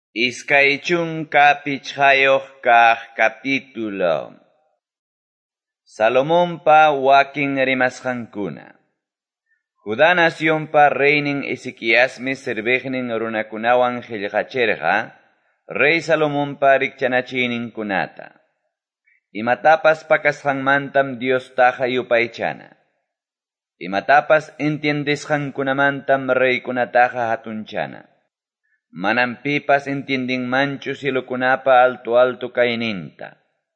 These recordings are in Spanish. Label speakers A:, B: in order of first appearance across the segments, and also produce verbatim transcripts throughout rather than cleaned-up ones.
A: Iskay chunka pichqayoq kaq capítulo. Salomonpa wakin rimasqankuna. Judá nacionpa reynin Ezequiasmi sirviqnin runakunawan qillqachirqa, rey Salomonpa rikchanachiyninkunata. Imatapas pakasqanmantam Diostaqa yupaychana. Imatapas entiendisqankunamantam reykunataqa hatunchana. Manam pipas entiendinmanchu cilukunapa alto alto kayninta.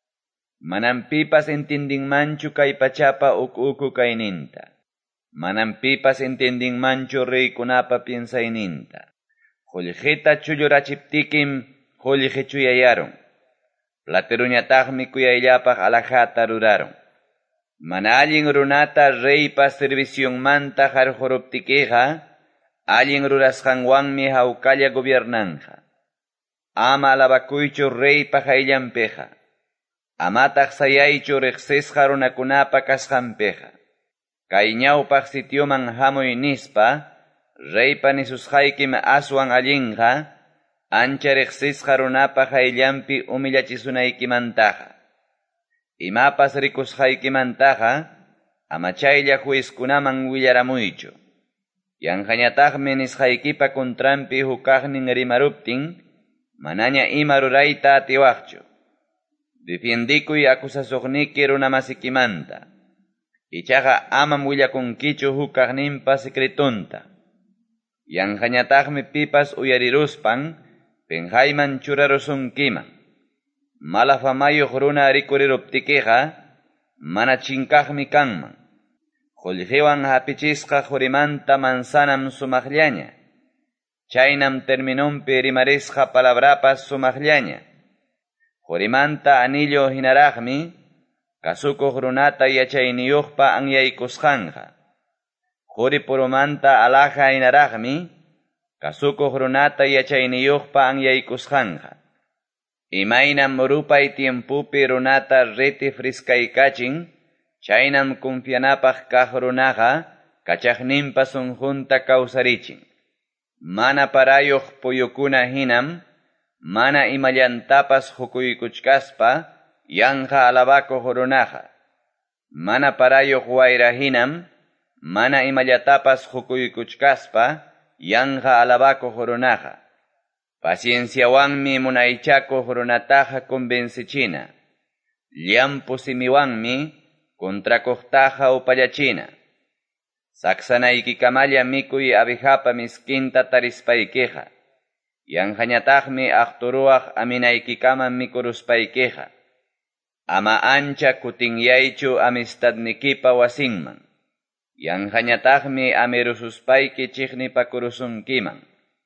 A: Manam pipas entiendinmanchu kay pachapa uk uku kayninta. Manam pipas entiendinmanchu reykunapa piensayninta. Qullqita chullurachiptikim qullqi chuyayaron. Plateruñataqmi kuyayllapaq alajata ruraron. Mana allin runata reypa servicionmanta qarquruptikiqa, allin rurasqanwanmi hawkalla gobiernanja. Ama alabakuychu reypa hayllanpiqa. Amataq sayaychu riqsisqa runakunapa kasqanpiqa. Kay ñawpaq sitioman hamuy nispa, reypa nisusqaykim aswan allinqa, ancha riqsisqa runapa hayllanpi umillachisунaykimantaqa. Imapas rikusqaykimantaqa, ama chaylla juizkunaman willaramuychu. Yanqañataqmi nisqaykipa contrampi hukaqnin rimaruptin, manaña ima rurayta atiwaqchu. Defiendikuy akusasuqniki runamasikimanta. Ichaqa amam willakunkichu hukaqninpa secretunta. Yanqañataqmi pipas uyariruspan, penjayman churarusunkiman. Mala famayuq runa rikuriruptikiqa, mana chinkaqmi kanman. Qullqiwan hapichisqa qurimanta mansanam sumaqllaña. Chaynam terminumpi rimarisqa palabrapas sumaqllaña. Qurimanta anillo hinaraqmi, kasukuq runata yachayniyuqpa anyaykusqanqa. Quri purumanta alaja hinaraqmi, kasukuq runata yachayniyuqpa anyaykusqanqa. Imaynam rupay tiempupi runata riti friskaykachin, chaynam confianapaq kaq runaqa, kachaqninpa sunqunta kawsarichin. Mana parayuq puyukuna hinam, mana imallantapas hukuykuchkaspa, yanqa alabakuq runaqa. Mana parayuq wayra hinam, mana imallatapas hukuykuchkaspa, yanqa alabakuq runaqa. Pacienciawanmi munaychakuq runataqa convencichina. Llampu simiwanmi, kontrakuqtaqa upallachina. Saksanaykikamalla mikuy abijapa miskinta tarispaykiqa. Yanqañataqmi aqturuwaq aminaykikaman mikuruspaykiqa. Ama ancha kutinyaychu amistadnikipa wasinman. Yanqañataqmi amirususpayki chiqnipakurusunkiman.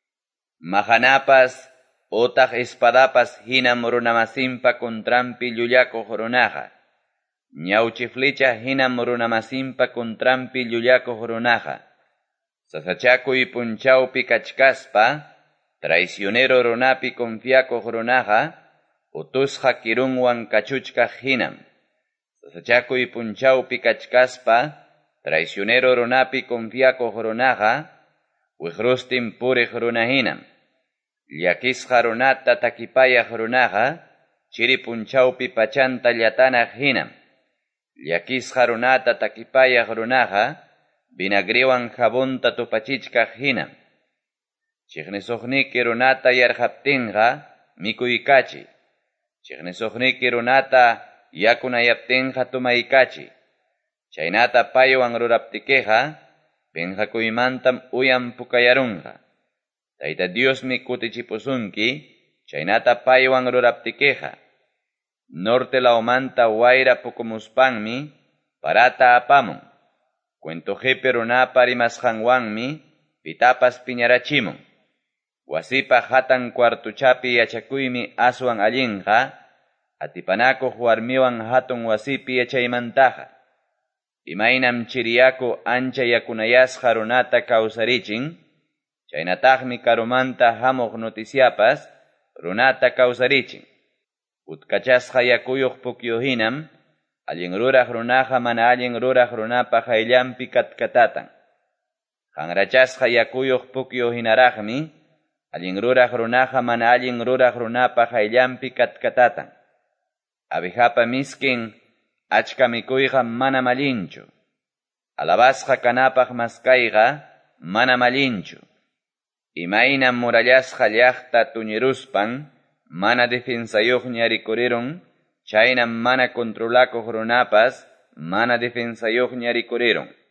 A: Mahanapas, utaq espadapas hinam runamasinpa contrampi llullakuq runaqa. Ñawchiflicha hinam runamasinpa contrampi llullakuq runaqa. Sasachakuy punchawpi kachkaspa, traicionero runapi confiakuq runaqa, utusqa kirunwan kachuchkaq hinam. Sasachakuy punchawpi kachkaspa, traicionero runapi confiakuq runaqa, wiqrustin puriq runa hinam. Llakisqa runata takipayaq runaqa, chiri punchawpi pachanta llatanaq hinam. Llakisqa runata takipayaq runaqa, vinagriwan jabunta tupachichkaq hinam. Chiqnisuqniki runata yarqaptinqa, mikuykachi. Chiqnisuqniki runata yakunayaptinqa tumaykachi. Chaynata paywan ruraptikiqa, penqakuymantam uyan pukayarunqa. Tayta Diosmi kutichipusunki, chaynata paywan ruraptikiqa. Norte laumanta wayra pukumuspanmi, parata apamun. Cuentojepe runapa rimasqanwanmi, pitapas piñarachimun. Wasipa hatan kwartuchapi yachakuymi aswan allinqa, atipanakuq warmiwan hatun wasipi yachaymantaqa. Imaynam chiriyaku ancha yakunayasqa runata kawsarichin, chaynataqmi karumanta hamuq noticiapas runata kawsarichin. Utkachasqa yakuyuq pukyuhinam, allin ruraq runaqa mana allin ruraq runapa hayllanpi katkatatan. Qanrachasqa yakuyuq pukyuhinaraqmi, allin ruraq runaqa mana allin ruraq runapa hayllampi katkatatan. Abejapa miskin achka mikuyqa mana mallinchu. Alabasqa kanapaq maskayqa mana mallinchu. Imaynam murallasqa llaqta tuñiruspan mana defensayuqña rikurirun, chaynam mana controlakuq runapas mana defensayuqña rikurirun.